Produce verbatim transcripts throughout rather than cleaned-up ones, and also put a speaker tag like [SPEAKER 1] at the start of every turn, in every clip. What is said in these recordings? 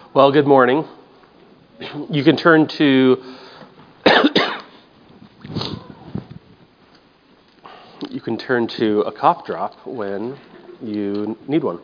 [SPEAKER 1] Well, good morning. You can turn to you can turn to a cough drop when you need one.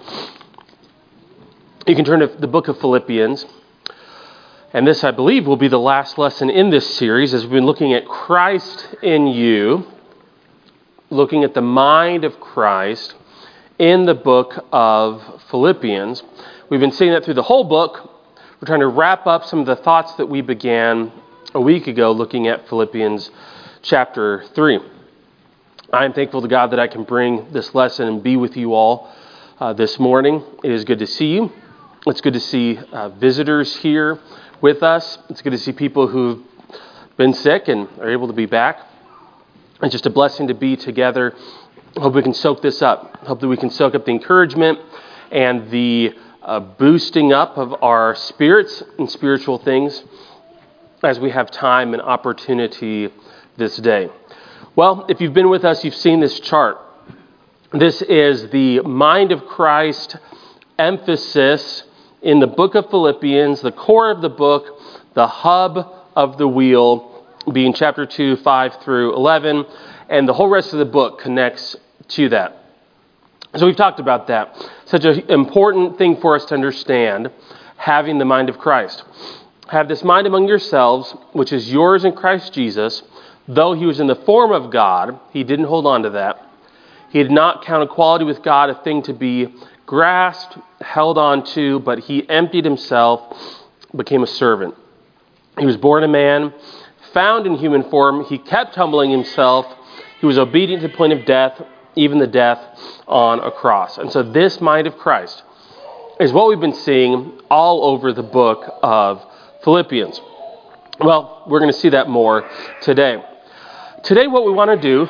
[SPEAKER 1] You can turn to the book of Philippians. And this, I believe, will be the last lesson in this series as we've been looking at Christ in you, looking at the mind of Christ in the book of Philippians. We've been seeing that through the whole book. We're trying to wrap up some of the thoughts that we began a week ago looking at Philippians chapter three. I'm thankful to God that I can bring this lesson and be with you all uh, this morning. It is good to see you. It's good to see uh, visitors here with us. It's good to see people who've been sick and are able to be back. It's just a blessing to be together. I hope we can soak this up. I hope that we can soak up the encouragement and the uh, boosting up of our spirits and spiritual things as we have time and opportunity this day. Well, if you've been with us, you've seen this chart. This is the mind of Christ emphasis in the book of Philippians, the core of the book, the hub of the wheel, being chapter two, five through eleven, and the whole rest of the book connects to that. So we've talked about that. Such an important thing for us to understand, having the mind of Christ. Have this mind among yourselves, which is yours in Christ Jesus. Though he was in the form of God, he didn't hold on to that. He did not count equality with God a thing to be grasped, held on to, but he emptied himself, became a servant. He was born a man, found in human form. He kept humbling himself. He was obedient to the point of death, even the death on a cross. And so this mind of Christ is what we've been seeing all over the book of Philippians. Well, we're going to see that more today. Today what we want to do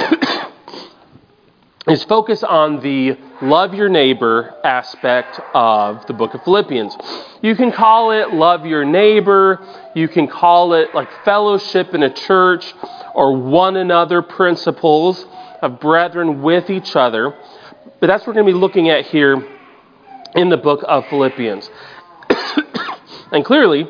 [SPEAKER 1] is focus on the love your neighbor aspect of the book of Philippians. You can call it love your neighbor. You can call it like fellowship in a church or one another principles of brethren with each other. But that's what we're going to be looking at here in the book of Philippians. And clearly,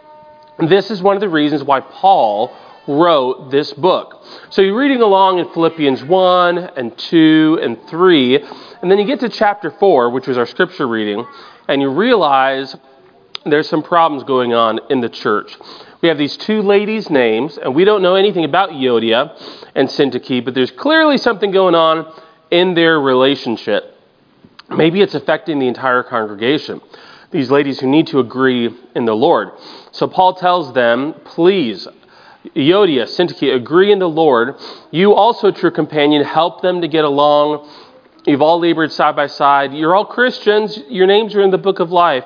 [SPEAKER 1] this is one of the reasons why Paul wrote this book. So you're reading along in Philippians one and two and three, and then you get to chapter four, which was our scripture reading, and you realize there's some problems going on in the church. We have these two ladies' names, and we don't know anything about Euodia and Syntyche, but there's clearly something going on in their relationship. Maybe it's affecting the entire congregation. These ladies who need to agree in the Lord. So Paul tells them, please, Euodia, Syntyche, agree in the Lord. You also, true companion, help them to get along. You've all labored side by side. You're all Christians. Your names are in the book of life.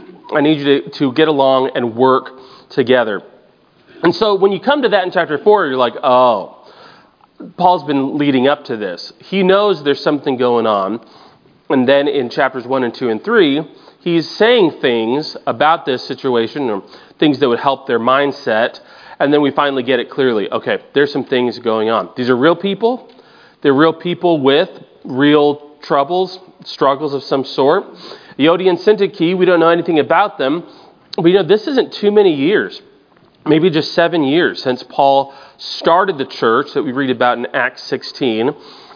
[SPEAKER 1] I need you to, to get along and work together. And so when you come to that in chapter four, you're like, oh, Paul's been leading up to this. He knows there's something going on. And then in chapters one and two and three, he's saying things about this situation, or things that would help their mindset. And then we finally get it clearly. Okay, there's some things going on. These are real people. They're real people with real troubles, struggles of some sort. Euodia and Syntyche, we don't know anything about them. But you know, this isn't too many years. Maybe just seven years since Paul started the church that we read about in Acts sixteen.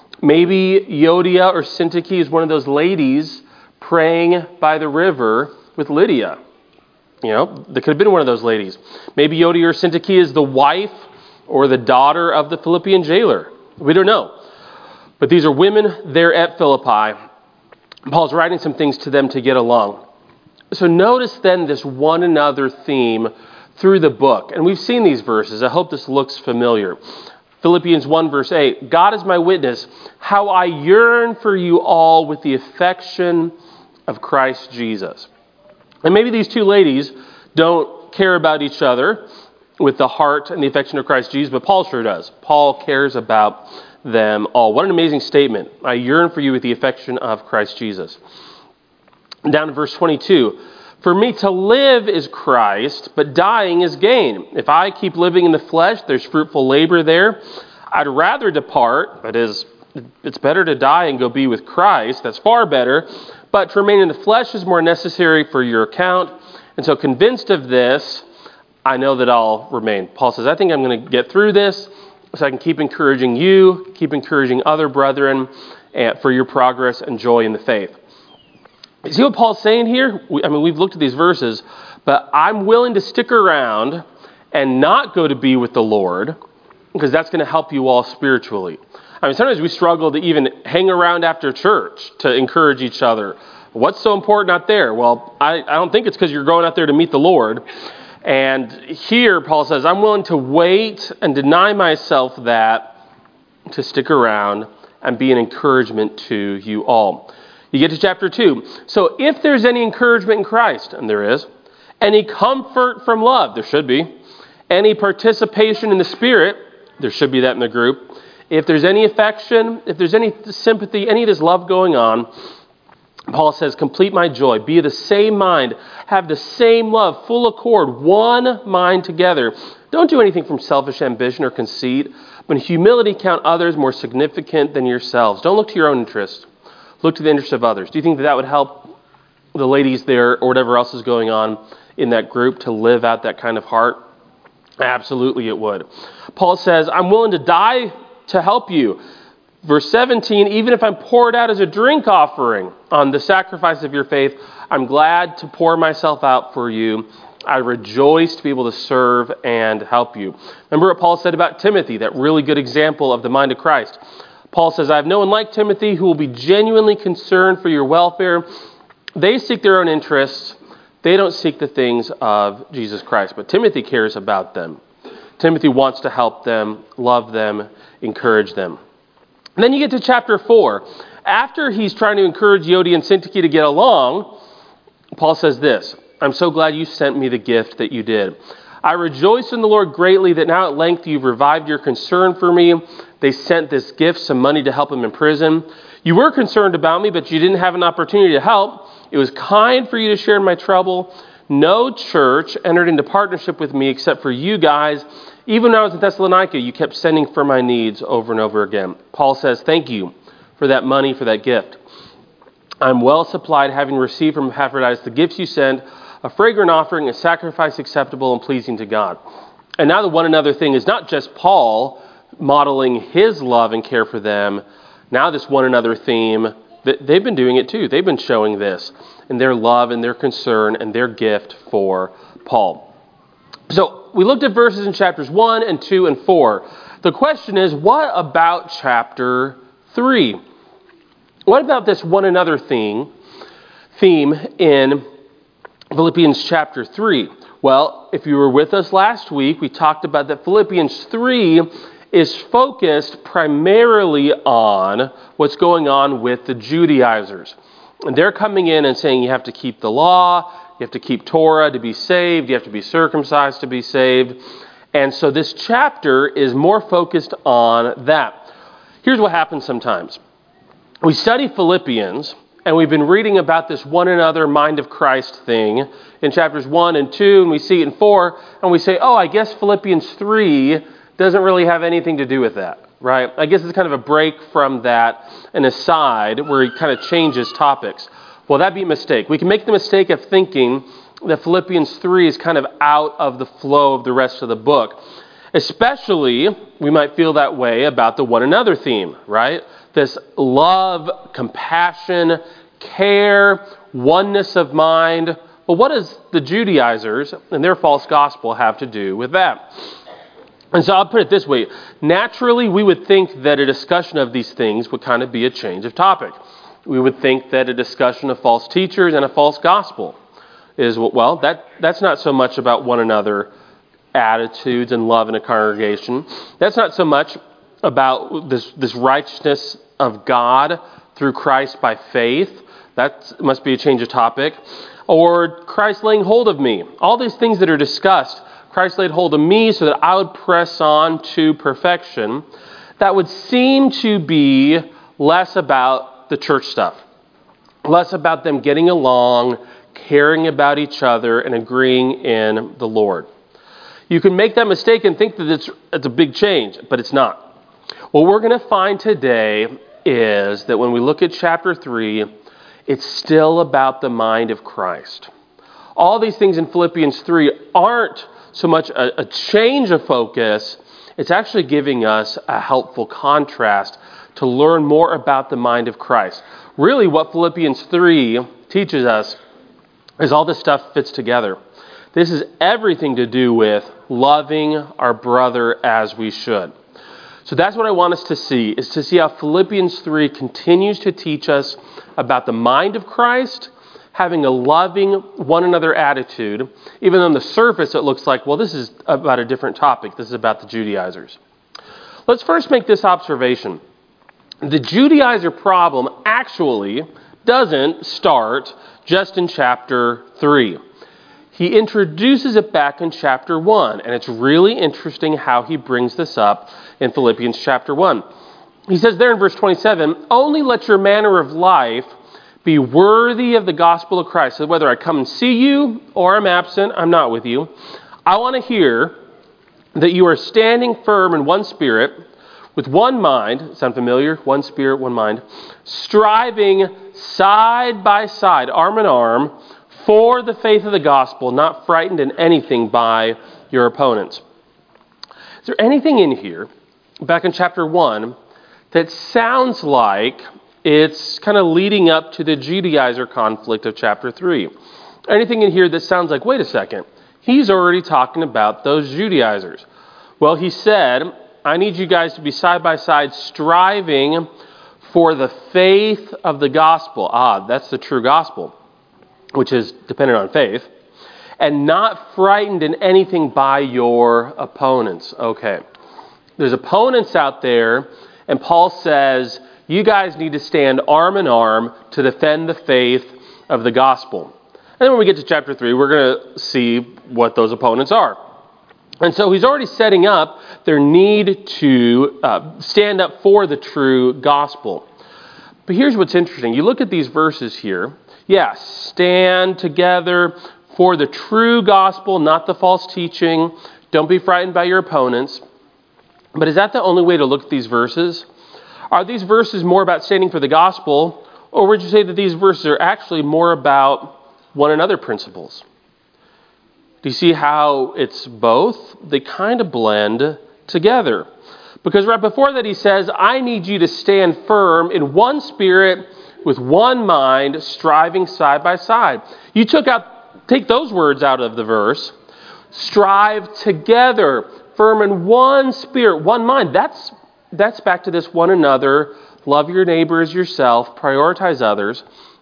[SPEAKER 1] Maybe Euodia or Syntyche is one of those ladies praying by the river with Lydia. You know, they could have been one of those ladies. Maybe Euodia or Syntyche is the wife or the daughter of the Philippian jailer. We don't know. But these are women there at Philippi. Paul's writing some things to them to get along. So notice then this one another theme through the book. And we've seen these verses. I hope this looks familiar. Philippians one verse eight, God is my witness, how I yearn for you all with the affection of Christ Jesus. And maybe these two ladies don't care about each other with the heart and the affection of Christ Jesus, but Paul sure does. Paul cares about them all. What an amazing statement. I yearn for you with the affection of Christ Jesus. Down to verse twenty-two. For me to live is Christ, but dying is gain. If I keep living in the flesh, there's fruitful labor there. I'd rather depart, that is, it's better to die and go be with Christ. That's far better. But to remain in the flesh is more necessary for your account. And so convinced of this, I know that I'll remain. Paul says, I think I'm going to get through this so I can keep encouraging you, keep encouraging other brethren for your progress and joy in the faith. You see what Paul's saying here? We, I mean, we've looked at these verses, but I'm willing to stick around and not go to be with the Lord because that's going to help you all spiritually. I mean, sometimes we struggle to even hang around after church to encourage each other. What's so important out there? Well, I, I don't think it's because you're going out there to meet the Lord. And here, Paul says, I'm willing to wait and deny myself that to stick around and be an encouragement to you all. You get to chapter two. So if there's any encouragement in Christ, and there is, any comfort from love, there should be, any participation in the Spirit, there should be that in the group. If there's any affection, if there's any sympathy, any of this love going on, Paul says, complete my joy, be of the same mind, have the same love, full accord, one mind together. Don't do anything from selfish ambition or conceit, but in humility count others more significant than yourselves. Don't look to your own interests. Look to the interests of others. Do you think that that would help the ladies there or whatever else is going on in that group to live out that kind of heart? Absolutely it would. Paul says, I'm willing to die to help you. Verse seventeen, even if I'm poured out as a drink offering on the sacrifice of your faith, I'm glad to pour myself out for you. I rejoice to be able to serve and help you. Remember what Paul said about Timothy, that really good example of the mind of Christ. Paul says, I have no one like Timothy who will be genuinely concerned for your welfare. They seek their own interests. They don't seek the things of Jesus Christ. But Timothy cares about them. Timothy wants to help them, love them, encourage them. And then you get to chapter four. After he's trying to encourage Euodia and Syntyche to get along, Paul says this, I'm so glad you sent me the gift that you did. I rejoice in the Lord greatly that now at length you've revived your concern for me. They sent this gift, some money to help him in prison. You were concerned about me, but you didn't have an opportunity to help. It was kind for you to share in my trouble. No church entered into partnership with me except for you guys. Even when I was in Thessalonica, you kept sending for my needs over and over again. Paul says, thank you for that money, for that gift. I'm well supplied, having received from Epaphroditus the gifts you sent, a fragrant offering, a sacrifice acceptable and pleasing to God. And now the one another thing is not just Paul modeling his love and care for them. Now this one another theme, they've been doing it too. They've been showing this in their love and their concern and their gift for Paul. So we looked at verses in chapters one and two and four. The question is, what about chapter three? What about this one another theme, theme in Philippians chapter three? Well, if you were with us last week, we talked about that Philippians three is focused primarily on what's going on with the Judaizers. And they're coming in and saying you have to keep the law, you have to keep Torah to be saved, you have to be circumcised to be saved. And so this chapter is more focused on that. Here's what happens sometimes. We study Philippians, and we've been reading about this one another mind of Christ thing in chapters one and two, and we see it in four, and we say, oh, I guess Philippians three doesn't really have anything to do with that, right? I guess it's kind of a break from that, an aside where he kind of changes topics. Well, that'd be a mistake. We can make the mistake of thinking that Philippians three is kind of out of the flow of the rest of the book. Especially, we might feel that way about the one another theme, right? This love, compassion, care, oneness of mind. Well, what does the Judaizers and their false gospel have to do with that? And so I'll put it this way. Naturally, we would think that a discussion of these things would kind of be a change of topic. We would think that a discussion of false teachers and a false gospel is, well, that that's not so much about one another attitudes and love in a congregation. That's not so much about this, this righteousness of God through Christ by faith. That must be a change of topic. Or Christ laying hold of me. All these things that are discussed, Christ laid hold of me so that I would press on to perfection. That would seem to be less about the church stuff. Less about them getting along, caring about each other, and agreeing in the Lord. You can make that mistake and think that it's, it's a big change, but it's not. What we're going to find today is that when we look at chapter three, it's still about the mind of Christ. All these things in Philippians three aren't so much a, a change of focus, it's actually giving us a helpful contrast to learn more about the mind of Christ. Really, what Philippians three teaches us is all this stuff fits together. This is everything to do with loving our brother as we should. So that's what I want us to see, is to see how Philippians three continues to teach us about the mind of Christ, having a loving one another attitude, even on the surface it looks like, well, this is about a different topic. This is about the Judaizers. Let's first make this observation. The Judaizer problem actually doesn't start just in chapter three. He introduces it back in chapter one, and it's really interesting how he brings this up in Philippians chapter one. He says there in verse twenty-seven, "Only let your manner of life be worthy of the gospel of Christ." So whether I come and see you or I'm absent, I'm not with you. I want to hear that you are standing firm in one spirit, with one mind. Sound familiar? One spirit, one mind. Striving side by side, arm in arm, for the faith of the gospel, not frightened in anything by your opponents. Is there anything in here, back in chapter one, that sounds like it's kind of leading up to the Judaizer conflict of chapter three? Anything in here that sounds like, wait a second, he's already talking about those Judaizers. Well, he said, I need you guys to be side by side striving for the faith of the gospel. Ah, that's the true gospel, which is dependent on faith, and not frightened in anything by your opponents. Okay, there's opponents out there, and Paul says, you guys need to stand arm in arm to defend the faith of the gospel. And then when we get to chapter three, we're going to see what those opponents are. And so he's already setting up their need to uh, stand up for the true gospel. But here's what's interesting. You look at these verses here. Yes, stand together for the true gospel, not the false teaching. Don't be frightened by your opponents. But is that the only way to look at these verses? Are these verses more about standing for the gospel, or would you say that these verses are actually more about one another principles? Do you see how it's both? They kind of blend together. Because right before that he says, I need you to stand firm in one spirit, with one mind, striving side by side. You took out, take those words out of the verse. Strive together, firm in one spirit, one mind. That's that's back to this one another. Love your neighbor as yourself. Prioritize others.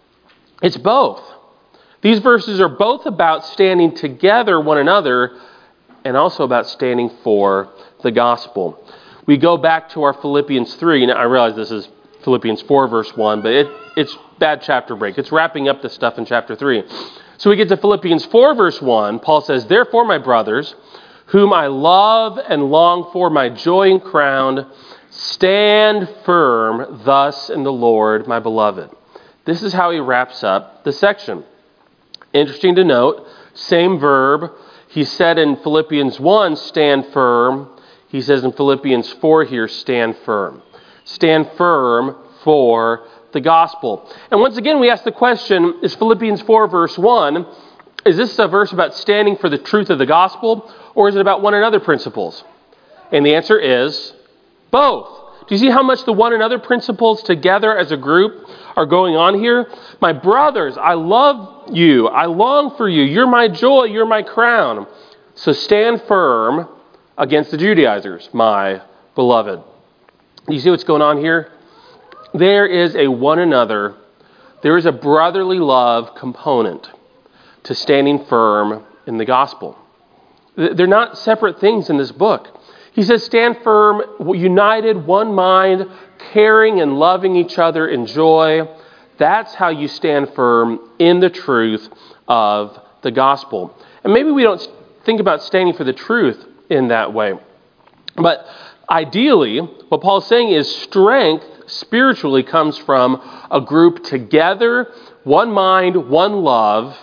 [SPEAKER 1] It's both. These verses are both about standing together one another and also about standing for the gospel. We go back to our Philippians three. Now, I realize this is Philippians four, verse one, but it, it's bad chapter break. It's wrapping up the stuff in chapter three. So we get to Philippians four, verse one. Paul says, therefore, my brothers, whom I love and long for, my joy and crown, stand firm thus in the Lord, my beloved. This is how he wraps up the section. Interesting to note, same verb. He said in Philippians one, stand firm. He says in Philippians four here, stand firm. Stand firm for the gospel. And once again, we ask the question, is Philippians four, verse one, is this a verse about standing for the truth of the gospel, or is it about one another principles? And the answer is both. Do you see how much the one another principles together as a group are going on here? My brothers, I love you. I long for you. You're my joy. You're my crown. So stand firm against the Judaizers, my beloved. Do you see what's going on here? There is a one another, there is a brotherly love component to standing firm in the gospel. They're not separate things in this book. He says, stand firm, united, one mind, caring and loving each other in joy. That's how you stand firm in the truth of the gospel. And maybe we don't think about standing for the truth in that way. But ideally, what Paul's saying is strength spiritually comes from a group together, one mind, one love,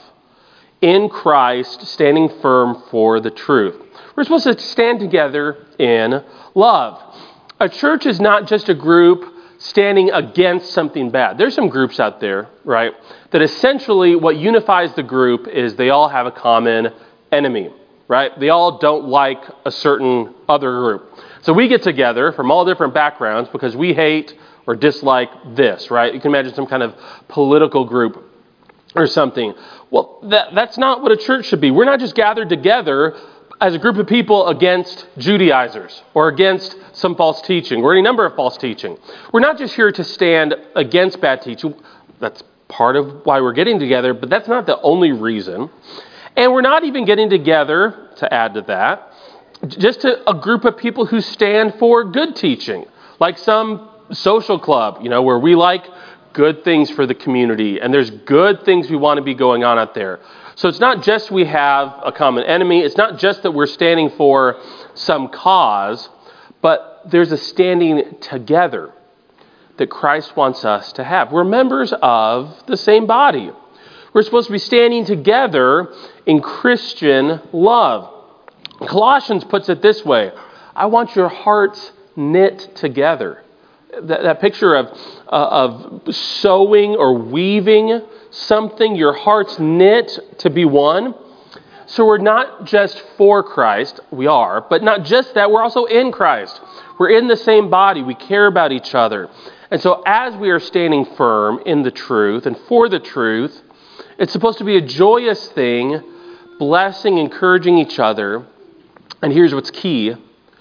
[SPEAKER 1] in Christ, standing firm for the truth. We're supposed to stand together in love. A church is not just a group standing against something bad. There's some groups out there, right, that essentially what unifies the group is they all have a common enemy, right? They all don't like a certain other group. So we get together from all different backgrounds because we hate or dislike this, right? You can imagine some kind of political group or something. Well, that, that's not what a church should be. We're not just gathered together as a group of people against Judaizers or against some false teaching or any number of false teaching. We're not just here to stand against bad teaching. That's part of why we're getting together, but that's not the only reason. And we're not even getting together, to add to that, just to a group of people who stand for good teaching, like some social club, you know, where we like good things for the community, and there's good things we want to be going on out there. So it's not just we have a common enemy, it's not just that we're standing for some cause, but there's a standing together that Christ wants us to have. We're members of the same body. We're supposed to be standing together in Christian love. Colossians puts it this way: I want your hearts knit together. That, that picture of, uh, of sewing or weaving something, your hearts knit to be one. So we're not just for Christ, we are, but not just that, we're also in Christ. We're in the same body, we care about each other. And so as we are standing firm in the truth and for the truth, it's supposed to be a joyous thing, blessing, encouraging each other. And here's what's key: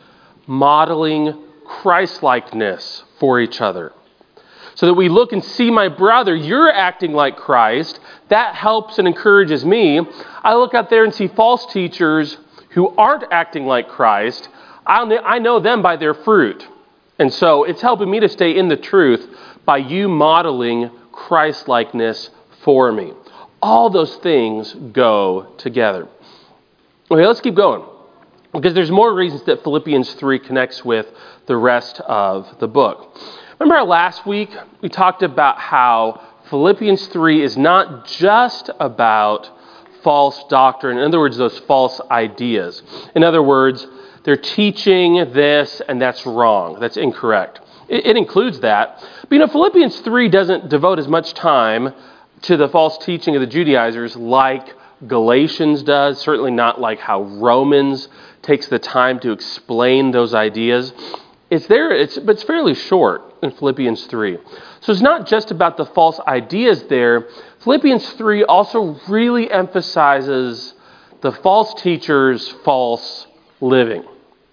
[SPEAKER 1] modeling Christ-likeness for each other. So that we look and see, my brother, you're acting like Christ. That helps and encourages me. I look out there and see false teachers who aren't acting like Christ. I know them by their fruit. And so it's helping me to stay in the truth by you modeling Christ-likeness for me. All those things go together. Okay, let's keep going, because there's more reasons that Philippians three connects with the rest of the book. Remember last week we talked about how Philippians three is not just about false doctrine. In other words, those false ideas. In other words, they're teaching this and that's wrong. That's incorrect. It, it includes that. But you know, Philippians three doesn't devote as much time to the false teaching of the Judaizers like Galatians does. Certainly not like how Romans takes the time to explain those ideas. It's there, it's, but it's fairly short in Philippians three. So it's not just about the false ideas there. Philippians three also really emphasizes the false teachers' false living.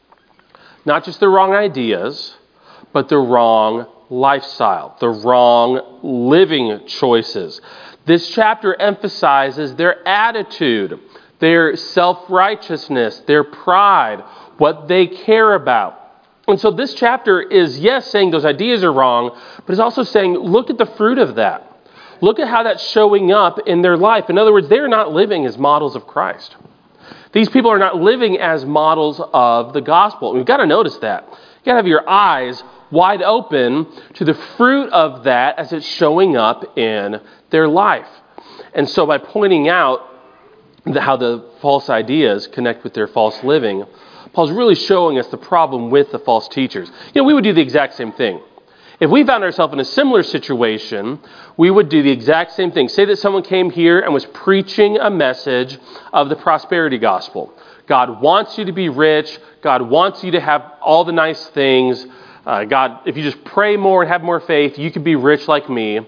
[SPEAKER 1] Not just the wrong ideas, but the wrong lifestyle, the wrong living choices. This chapter emphasizes their attitude, their self-righteousness, their pride, what they care about. And so this chapter is, yes, saying those ideas are wrong, but it's also saying, look at the fruit of that. Look at how that's showing up in their life. In other words, they're not living as models of Christ. These people are not living as models of the gospel. We've got to notice that. You've got to have your eyes wide open to the fruit of that as it's showing up in their life. And so by pointing out how the false ideas connect with their false living, Paul's really showing us the problem with the false teachers. You know, we would do the exact same thing. If we found ourselves in a similar situation, we would do the exact same thing. Say that someone came here and was preaching a message of the prosperity gospel. God wants you to be rich. God wants you to have all the nice things. Uh, God, if you just pray more and have more faith, you could be rich like me.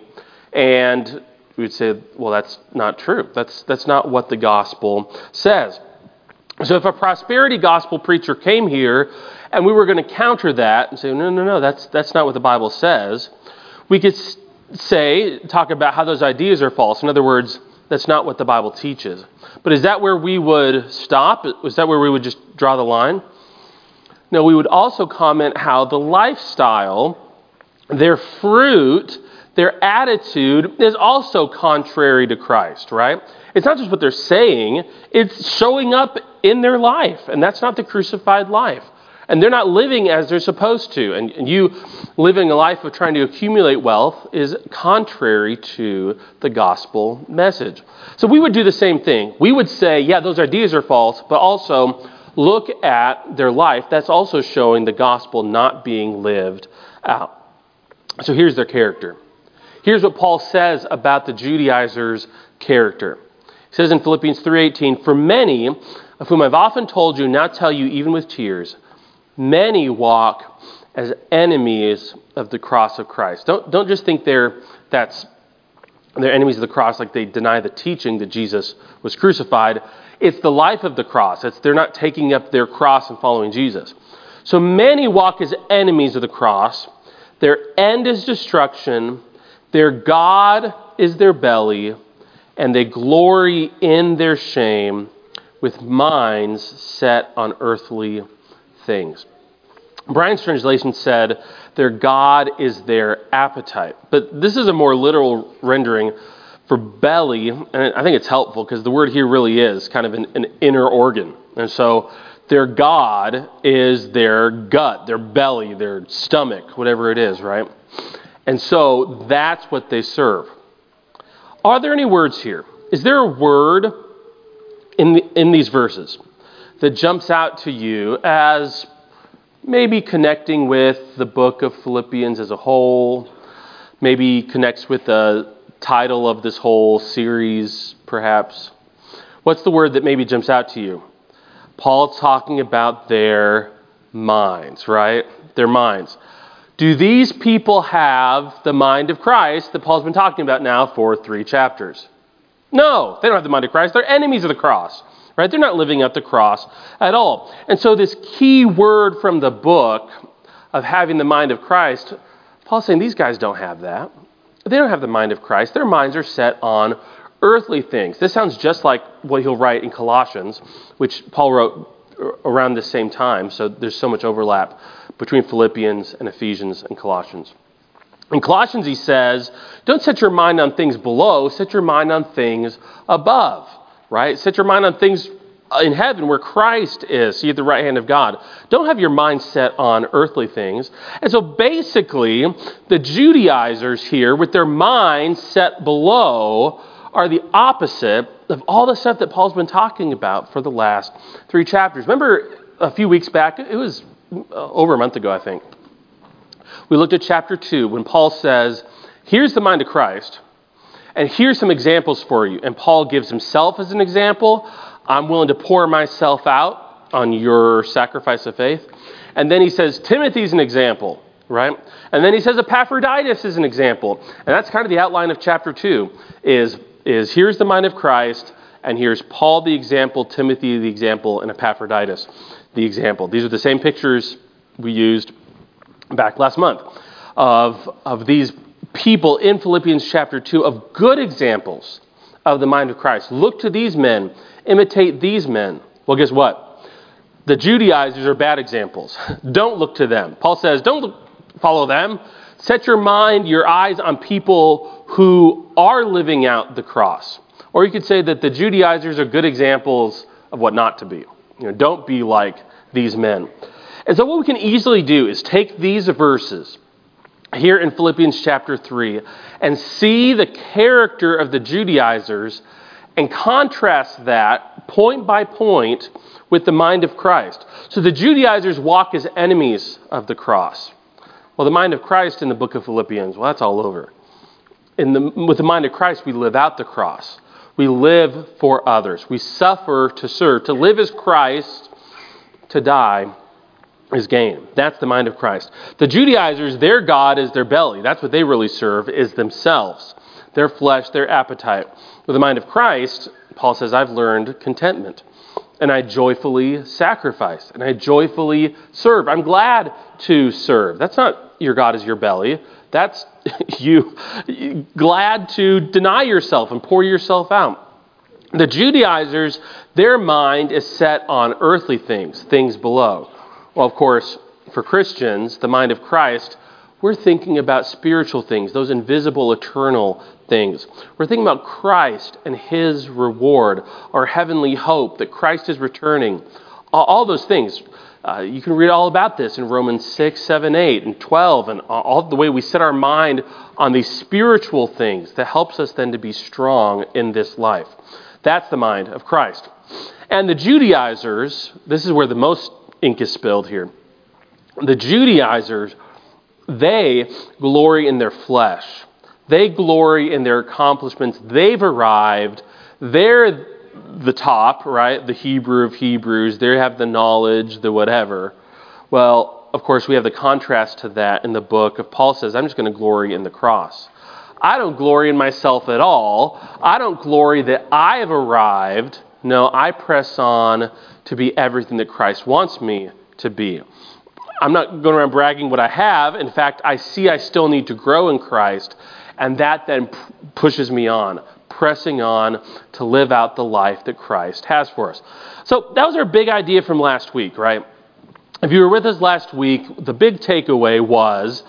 [SPEAKER 1] And we would say, well, that's not true. That's, that's not what the gospel says. So if a prosperity gospel preacher came here and we were going to counter that and say, no, no, no, that's that's not what the Bible says, we could say, talk about how those ideas are false. In other words, that's not what the Bible teaches. But is that where we would stop? Is that where we would just draw the line? No, we would also comment how the lifestyle, their fruit, their attitude is also contrary to Christ, right? It's not just what they're saying, it's showing up in their life, and that's not the crucified life. And they're not living as they're supposed to. And, and you living a life of trying to accumulate wealth is contrary to the gospel message. So we would do the same thing. We would say, yeah, those ideas are false, but also look at their life. That's also showing the gospel not being lived out. So here's their character. Here's what Paul says about the Judaizers' character. He says in Philippians three eighteen, "For many, of whom I've often told you, now tell you even with tears, many walk as enemies of the cross of Christ." Don't, don't just think they're that's they're enemies of the cross like they deny the teaching that Jesus was crucified. It's the life of the cross. It's they're not taking up their cross and following Jesus. So many walk as enemies of the cross. Their end is destruction. Their God is their belly. And they glory in their shame with minds set on earthly things. Brian's translation said, their God is their appetite. But this is a more literal rendering for belly, and I think it's helpful because the word here really is kind of an, an inner organ. And so their God is their gut, their belly, their stomach, whatever it is, right? And so that's what they serve. Are there any words here? Is there a word in the, in these verses that jumps out to you as maybe connecting with the book of Philippians as a whole, maybe connects with the title of this whole series, perhaps? What's the word that maybe jumps out to you? Paul talking about their minds, right? Their minds. Do these people have the mind of Christ that Paul's been talking about now for three chapters? No, they don't have the mind of Christ. They're enemies of the cross. Right? They're not living up the cross at all. And so this key word from the book of having the mind of Christ, Paul's saying these guys don't have that. They don't have the mind of Christ. Their minds are set on earthly things. This sounds just like what he'll write in Colossians, which Paul wrote around the same time. So there's so much overlap between Philippians and Ephesians and Colossians. In Colossians he says, don't set your mind on things below, set your mind on things above. Right? Set your mind on things in heaven where Christ is, seated at the right hand of God. Don't have your mind set on earthly things. And so basically, the Judaizers here, with their minds set below, are the opposite of all the stuff that Paul's been talking about for the last three chapters. Remember a few weeks back, it was over a month ago, I think. We looked at chapter two when Paul says, here's the mind of Christ. And here's some examples for you. And Paul gives himself as an example. I'm willing to pour myself out on your sacrifice of faith. And then he says, Timothy's an example, right? And then he says Epaphroditus is an example. And that's kind of the outline of chapter two, is, is here's the mind of Christ, and here's Paul the example, Timothy the example, and Epaphroditus the example. These are the same pictures we used back last month of, of these people in Philippians chapter two of good examples of the mind of Christ. Look to these men. Imitate these men. Well, guess what? The Judaizers are bad examples. Don't look to them. Paul says, don't look, follow them. Set your mind, your eyes on people who are living out the cross. Or you could say that the Judaizers are good examples of what not to be. You know, don't be like these men. And so what we can easily do is take these verses here in Philippians chapter three and see the character of the Judaizers and contrast that point by point with the mind of Christ. So the Judaizers walk as enemies of the cross. Well, the mind of Christ in the book of Philippians, well, that's all over. In the, with the mind of Christ, we live out the cross. We live for others. We suffer to serve. To live as Christ, to die is gain. That's the mind of Christ. The Judaizers, their God is their belly. That's what they really serve, is themselves, their flesh, their appetite. With the mind of Christ, Paul says, I've learned contentment, and I joyfully sacrifice, and I joyfully serve. I'm glad to serve. That's not your God is your belly. That's you glad to deny yourself and pour yourself out. The Judaizers, their mind is set on earthly things, things below. Well, of course, for Christians, the mind of Christ, we're thinking about spiritual things, those invisible, eternal things. We're thinking about Christ and his reward, our heavenly hope that Christ is returning. All those things. Uh, you can read all about this in Romans six, seven, eight, and twelve, and all the way we set our mind on these spiritual things that helps us then to be strong in this life. That's the mind of Christ. And the Judaizers, this is where the most ink is spilled here. The Judaizers, They glory in their flesh. They glory in their accomplishments. They've arrived. They're the top, right? The Hebrew of Hebrews. They have the knowledge, the whatever. Well, of course, we have the contrast to that in the book of Paul says, I'm just going to glory in the cross. I don't glory in myself at all. I don't glory that I have arrived. No, I press on to be everything that Christ wants me to be. I'm not going around bragging what I have. In fact, I see I still need to grow in Christ, and that then p- pushes me on, pressing on to live out the life that Christ has for us. So that was our big idea from last week, right? If you were with us last week, the big takeaway was,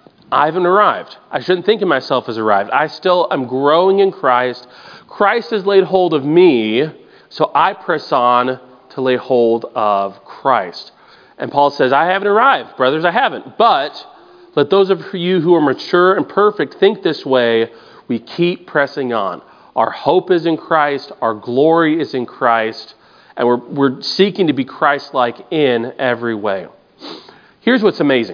[SPEAKER 1] I haven't arrived. I shouldn't think of myself as arrived. I still am growing in Christ. Christ has laid hold of me, so I press on to lay hold of Christ. And Paul says, I haven't arrived, brothers, I haven't. But let those of you who are mature and perfect think this way. We keep pressing on. Our hope is in Christ. Our glory is in Christ. And we're, we're seeking to be Christ-like in every way. Here's what's amazing.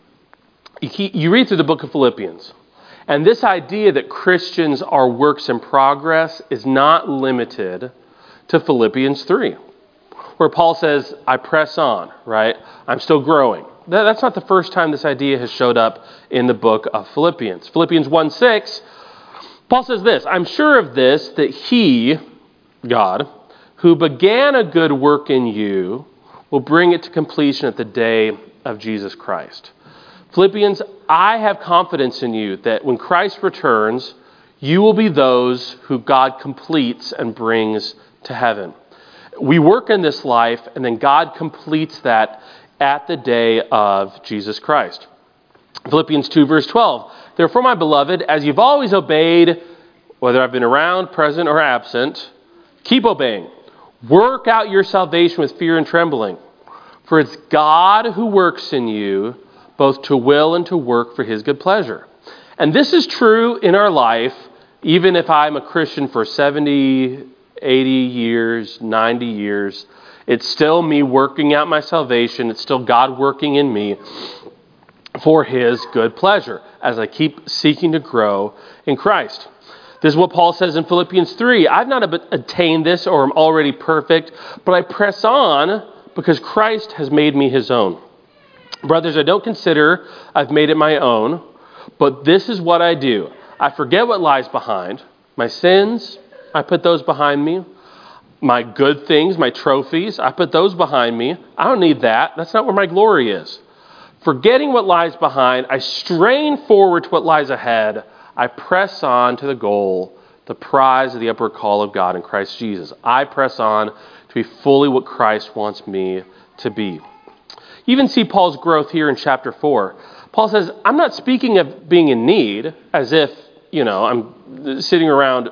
[SPEAKER 1] You, keep, you read through the book of Philippians. And this idea that Christians are works in progress is not limited to Philippians three. Where Paul says, I press on, right? I'm still growing. That's not the first time this idea has showed up in the book of Philippians. Philippians one six, Paul says this, I'm sure of this, that he, God, who began a good work in you, will bring it to completion at the day of Jesus Christ. Philippians, I have confidence in you that when Christ returns, you will be those who God completes and brings to heaven. We work in this life, and then God completes that at the day of Jesus Christ. Philippians two, verse twelve. Therefore, my beloved, as you've always obeyed, whether I've been around, present, or absent, keep obeying. Work out your salvation with fear and trembling. For it's God who works in you, both to will and to work for his good pleasure. And this is true in our life, even if I'm a Christian for seventy, eighty years, ninety years. It's still me working out my salvation. It's still God working in me for his good pleasure as I keep seeking to grow in Christ. This is what Paul says in Philippians three. I've not attained this or am already perfect, but I press on because Christ has made me his own. Brothers, I don't consider I've made it my own, but this is what I do. I forget what lies behind. My sins, I put those behind me. My good things, my trophies, I put those behind me. I don't need that. That's not where my glory is. Forgetting what lies behind, I strain forward to what lies ahead. I press on to the goal, the prize of the upward call of God in Christ Jesus. I press on to be fully what Christ wants me to be. You even see Paul's growth here in chapter four. Paul says, I'm not speaking of being in need as if, you know, I'm sitting around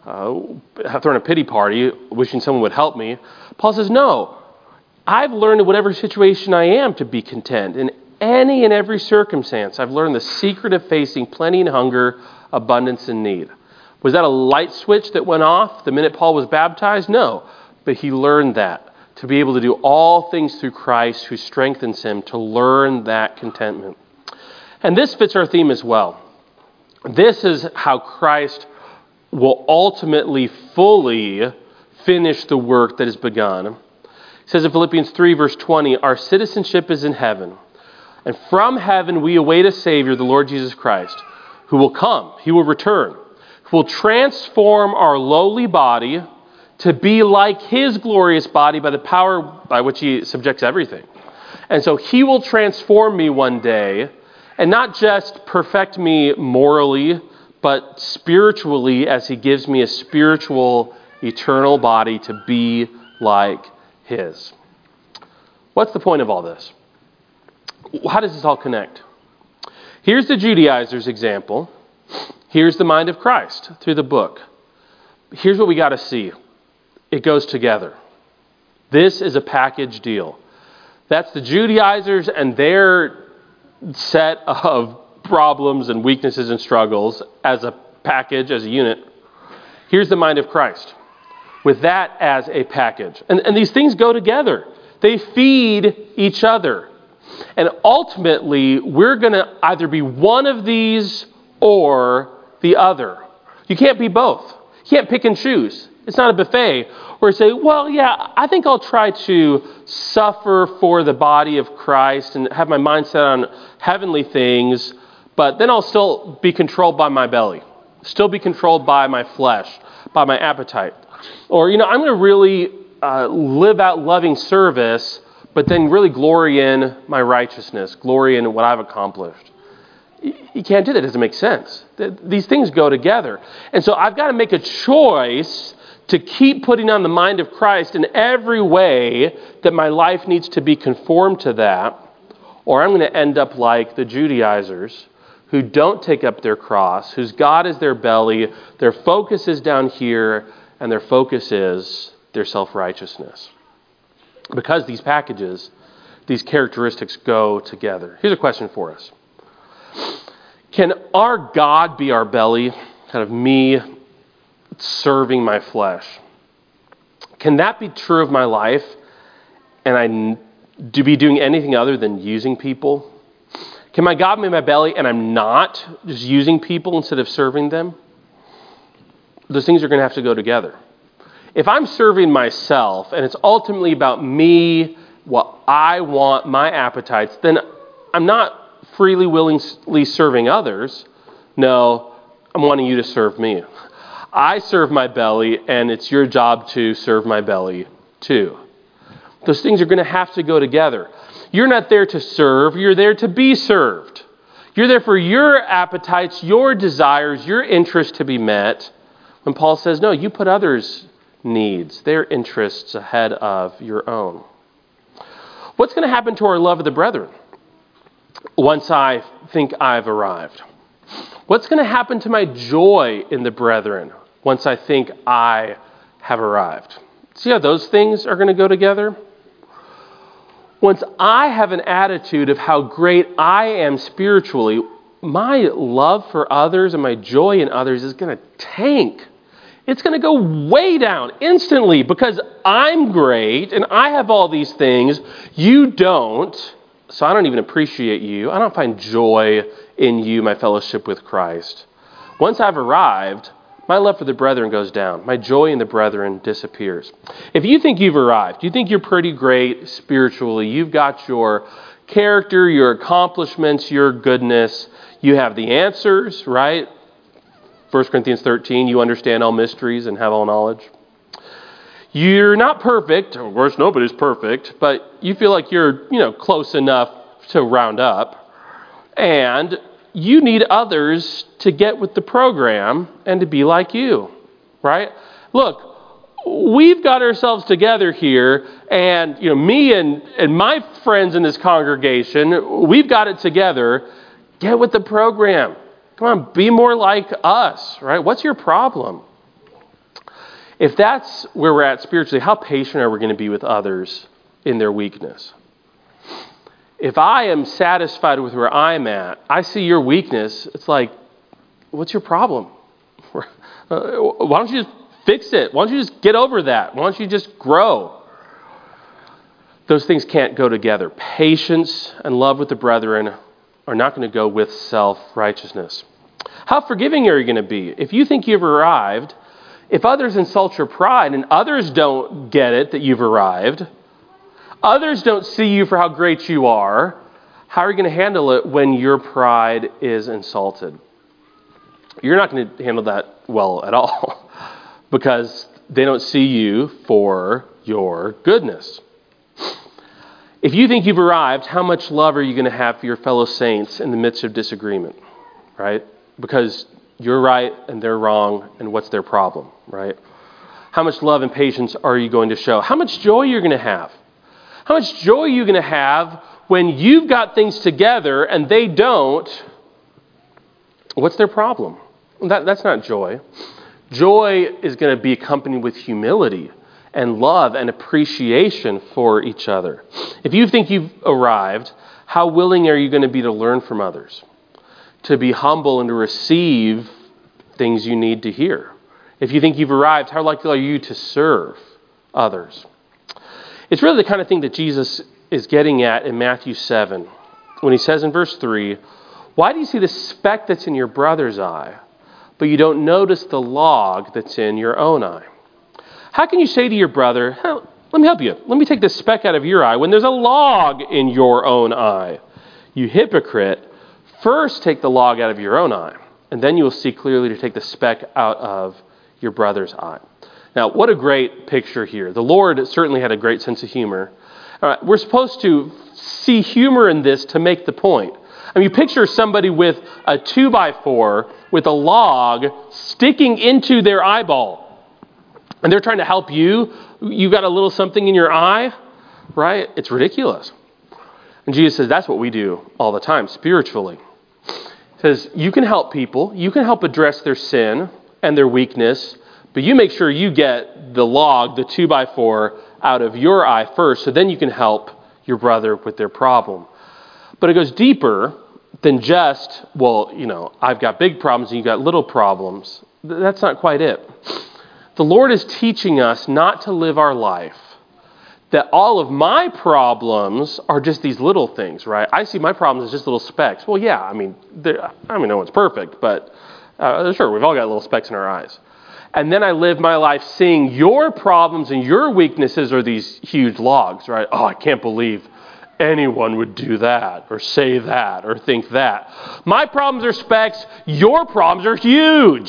[SPEAKER 1] uh, throwing a pity party, wishing someone would help me. Paul says, no, I've learned in whatever situation I am to be content. In any and every circumstance, I've learned the secret of facing plenty and hunger, abundance and need. Was that a light switch that went off the minute Paul was baptized? No, but he learned that. To be able to do all things through Christ who strengthens him, to learn that contentment. And this fits our theme as well. This is how Christ will ultimately fully finish the work that has begun. It says in Philippians three, verse twenty, our citizenship is in heaven. And from heaven we await a Savior, the Lord Jesus Christ, who will come, he will return, who will transform our lowly body to be like his glorious body by the power by which he subjects everything. And so he will transform me one day, and not just perfect me morally, but spiritually as he gives me a spiritual, eternal body to be like his. What's the point of all this? How does this all connect? Here's the Judaizers' example. Here's the mind of Christ through the book. Here's what we got to see. It goes together. This is a package deal. That's the Judaizers and their set of problems and weaknesses and struggles as a package, as a unit. Here's the mind of Christ with that as a package. And, and these things go together. They feed each other. And ultimately, we're going to either be one of these or the other. You can't be both. You can't pick and choose. It's not a buffet where you say, well, yeah, I think I'll try to suffer for the body of Christ and have my mind set on heavenly things, but then I'll still be controlled by my belly, still be controlled by my flesh, by my appetite. Or, you know, I'm going to really uh, live out loving service, but then really glory in my righteousness, glory in what I've accomplished. You can't do that. It doesn't make sense. These things go together. And so I've got to make a choice to keep putting on the mind of Christ in every way that my life needs to be conformed to that, or I'm going to end up like the Judaizers who don't take up their cross, whose God is their belly, their focus is down here, and their focus is their self-righteousness. Because these packages, these characteristics go together. Here's a question for us. Can our God be our belly, kind of me serving my flesh? Can that be true of my life and I do be doing anything other than using people? Can my God be my belly and I'm not just using people instead of serving them? Those things are going to have to go together. If I'm serving myself and it's ultimately about me, what I want, my appetites, then I'm not freely, willingly serving others. No, I'm wanting you to serve me. I serve my belly, and it's your job to serve my belly too. Those things are going to have to go together. You're not there to serve, you're there to be served. You're there for your appetites, your desires, your interests to be met. When Paul says, no, you put others' needs, their interests ahead of your own. What's going to happen to our love of the brethren once I think I've arrived? What's going to happen to my joy in the brethren once I think I have arrived? See how those things are going to go together? Once I have an attitude of how great I am spiritually, my love for others and my joy in others is going to tank. It's going to go way down instantly because I'm great and I have all these things. You don't. So I don't even appreciate you. I don't find joy in you, my fellowship with Christ. Once I've arrived, my love for the brethren goes down. My joy in the brethren disappears. If you think you've arrived, you think you're pretty great spiritually, you've got your character, your accomplishments, your goodness, you have the answers, right? First Corinthians thirteen, you understand all mysteries and have all knowledge. You're not perfect. Of course, nobody's perfect, but you feel like you're, you know, close enough to round up. And you need others to get with the program and to be like you, right? Look, we've got ourselves together here, and you know, me and, and my friends in this congregation, we've got it together. Get with the program. Come on, be more like us, right? What's your problem? If that's where we're at spiritually, how patient are we going to be with others in their weakness? If I am satisfied with where I'm at, I see your weakness, it's like, what's your problem? Why don't you just fix it? Why don't you just get over that? Why don't you just grow? Those things can't go together. Patience and love with the brethren are not going to go with self-righteousness. How forgiving are you going to be? If you think you've arrived, if others insult your pride and others don't get it that you've arrived, others don't see you for how great you are, how are you going to handle it when your pride is insulted? You're not going to handle that well at all because they don't see you for your goodness. If you think you've arrived, how much love are you going to have for your fellow saints in the midst of disagreement, right? Because you're right and they're wrong, and what's their problem, right? How much love and patience are you going to show? How much joy you're going to have? How much joy are you going to have when you've got things together and they don't? What's their problem? That, that's not joy. Joy is going to be accompanied with humility and love and appreciation for each other. If you think you've arrived, how willing are you going to be to learn from others? To be humble and to receive things you need to hear. If you think you've arrived, how likely are you to serve others? It's really the kind of thing that Jesus is getting at in Matthew seven when he says in verse three, why do you see the speck that's in your brother's eye, but you don't notice the log that's in your own eye? How can you say to your brother, hey, let me help you, let me take the speck out of your eye when there's a log in your own eye? You hypocrite, first take the log out of your own eye, and then you will see clearly to take the speck out of your brother's eye. Now, what a great picture here. The Lord certainly had a great sense of humor. All right, we're supposed to see humor in this to make the point. I mean, you picture somebody with a two by four with a log sticking into their eyeball, and they're trying to help you. You've got a little something in your eye, right? It's ridiculous. And Jesus says that's what we do all the time spiritually. He says you can help people, you can help address their sin and their weakness, but you make sure you get the log, the two by four, out of your eye first, so then you can help your brother with their problem. But it goes deeper than just, well, you know, I've got big problems and you've got little problems. That's not quite it. The Lord is teaching us not to live our life that all of my problems are just these little things, right? I see my problems as just little specks. Well, yeah, I mean, I mean, no one's perfect, but uh, sure, we've all got little specks in our eyes. And then I live my life seeing your problems and your weaknesses are these huge logs, right? Oh, I can't believe anyone would do that or say that or think that. My problems are specks. Your problems are huge.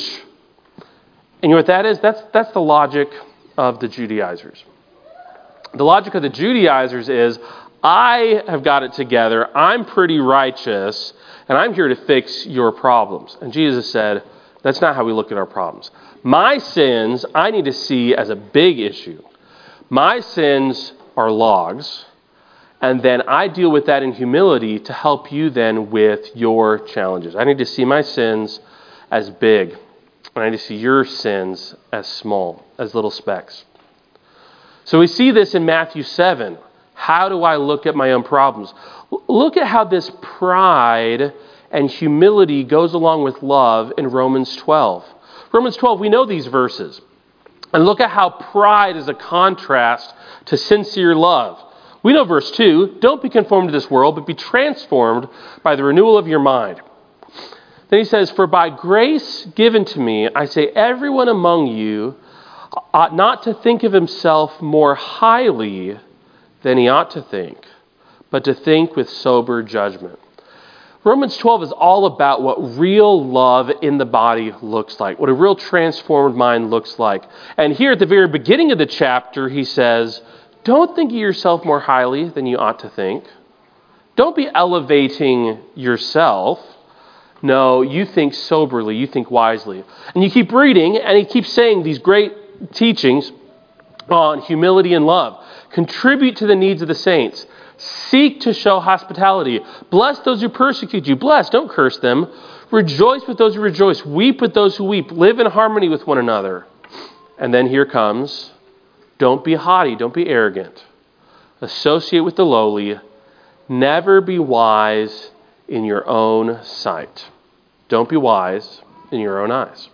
[SPEAKER 1] And you know what that is? That's, that's the logic of the Judaizers. The logic of the Judaizers is, I have got it together. I'm pretty righteous, and I'm here to fix your problems. And Jesus said, that's not how we look at our problems. My sins, I need to see as a big issue. My sins are logs, and then I deal with that in humility to help you then with your challenges. I need to see my sins as big, and I need to see your sins as small, as little specks. So we see this in Matthew seven. How do I look at my own problems? Look at how this pride and humility goes along with love in Romans twelve. Romans twelve, we know these verses. And look at how pride is a contrast to sincere love. We know verse two, don't be conformed to this world, but be transformed by the renewal of your mind. Then he says, for by grace given to me, I say everyone among you ought not to think of himself more highly than he ought to think, but to think with sober judgment. Romans twelve is all about what real love in the body looks like, what a real transformed mind looks like. And here at the very beginning of the chapter, he says, don't think of yourself more highly than you ought to think. Don't be elevating yourself. No, you think soberly, you think wisely. And you keep reading, and he keeps saying these great teachings on humility and love. Contribute to the needs of the saints. Seek to show hospitality. Bless those who persecute you. Bless, don't curse them. Rejoice with those who rejoice. Weep with those who weep. Live in harmony with one another. And then here comes, don't be haughty, don't be arrogant. Associate with the lowly. Never be wise in your own sight. Don't be wise in your own eyes.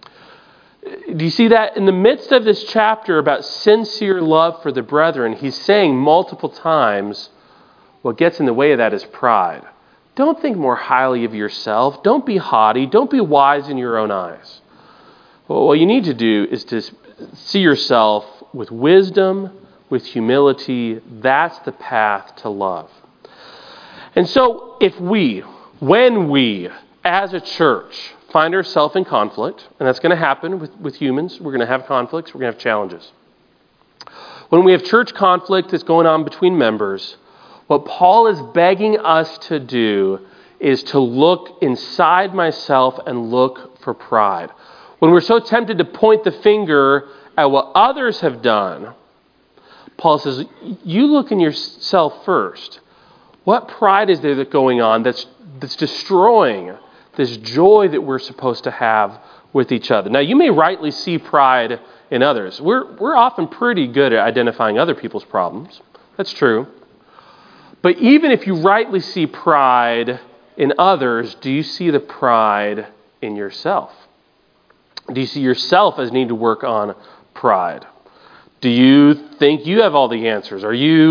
[SPEAKER 1] Do you see that? In the midst of this chapter about sincere love for the brethren, he's saying multiple times, what gets in the way of that is pride. Don't think more highly of yourself. Don't be haughty. Don't be wise in your own eyes. Well, what you need to do is to see yourself with wisdom, with humility. That's the path to love. And so if we, when we, as a church, find ourselves in conflict, and that's going to happen with, with humans. We're going to have conflicts. We're going to have challenges. When we have church conflict that's going on between members, what Paul is begging us to do is to look inside myself and look for pride. When we're so tempted to point the finger at what others have done, Paul says, you look in yourself first. What pride is there that's going on that's, that's destroying this joy that we're supposed to have with each other? Now, you may rightly see pride in others. We're, we're often pretty good at identifying other people's problems. That's true. But even if you rightly see pride in others, do you see the pride in yourself? Do you see yourself as needing to work on pride? Do you think you have all the answers? Are you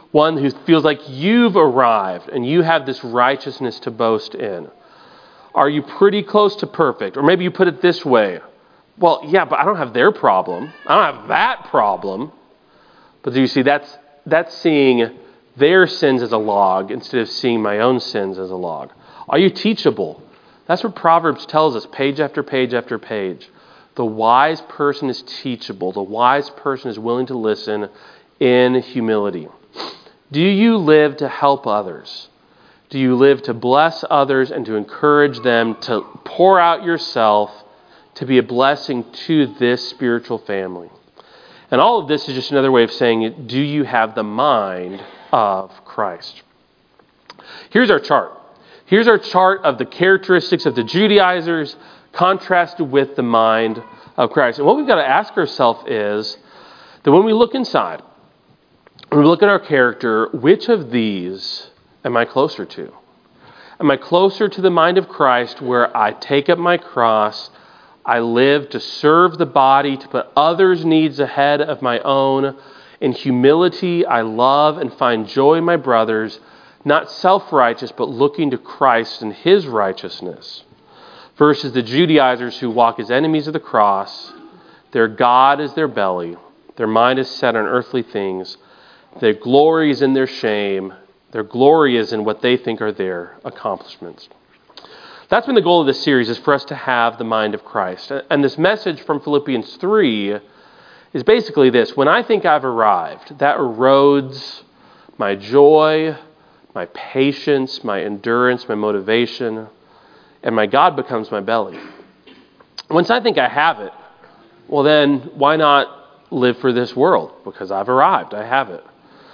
[SPEAKER 1] one who feels like you've arrived and you have this righteousness to boast in? Are you pretty close to perfect? Or maybe you put it this way. Well, yeah, but I don't have their problem. I don't have that problem. But do you see, that's that's seeing their sins as a log instead of seeing my own sins as a log. Are you teachable? That's what Proverbs tells us, page after page after page. The wise person is teachable. The wise person is willing to listen in humility. Do you live to help others? Do you live to bless others and to encourage them to pour out yourself to be a blessing to this spiritual family? And all of this is just another way of saying, do you have the mind of Christ? Here's our chart. Here's our chart of the characteristics of the Judaizers contrasted with the mind of Christ. And what we've got to ask ourselves is that when we look inside, when we look at our character, which of these am I closer to? Am I closer to the mind of Christ, where I take up my cross, I live to serve the body, to put others' needs ahead of my own? In humility, I love and find joy in my brothers, not self-righteous, but looking to Christ and his righteousness. Versus the Judaizers who walk as enemies of the cross. Their God is their belly. Their mind is set on earthly things. Their glory is in their shame. Their glory is in what they think are their accomplishments. That's been the goal of this series, is for us to have the mind of Christ. And this message from Philippians three is basically this. When I think I've arrived, that erodes my joy, my patience, my endurance, my motivation, and my God becomes my belly. Once I think I have it, well then, why not live for this world? Because I've arrived, I have it.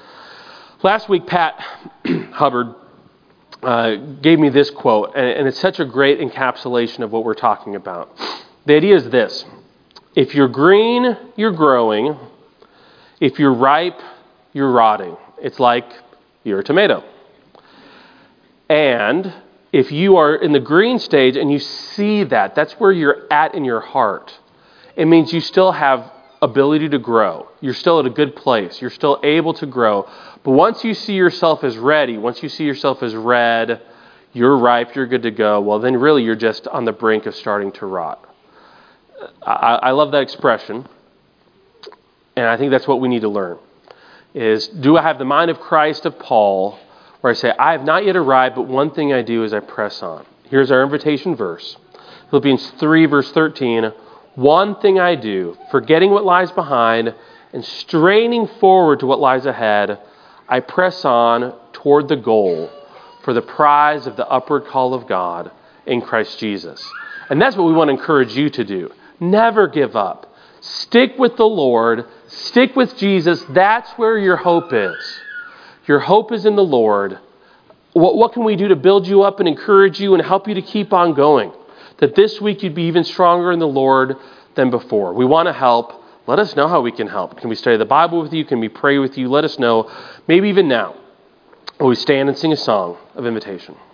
[SPEAKER 1] Last week, Pat Hubbard uh, gave me this quote, and, and it's such a great encapsulation of what we're talking about. The idea is this: if you're green, you're growing. If you're ripe, you're rotting. It's like you're a tomato. And if you are in the green stage and you see that, that's where you're at in your heart. It means you still have ability to grow. You're still at a good place. You're still able to grow. But once you see yourself as ready, once you see yourself as red, you're ripe, you're good to go, well then really you're just on the brink of starting to rot. I, I love that expression. And I think that's what we need to learn. Is, do I have the mind of Christ, of Paul, where I say, I have not yet arrived, but one thing I do is I press on. Here's our invitation verse. Philippians three, verse thirteen. One thing I do, forgetting what lies behind and straining forward to what lies ahead, I press on toward the goal for the prize of the upward call of God in Christ Jesus. And that's what we want to encourage you to do. Never give up. Stick with the Lord. Stick with Jesus. That's where your hope is. Your hope is in the Lord. What, what can we do to build you up and encourage you and help you to keep on going? That this week you'd be even stronger in the Lord than before. We want to help. Let us know how we can help. Can we study the Bible with you? Can we pray with you? Let us know. Maybe even now, when we stand and sing a song of invitation.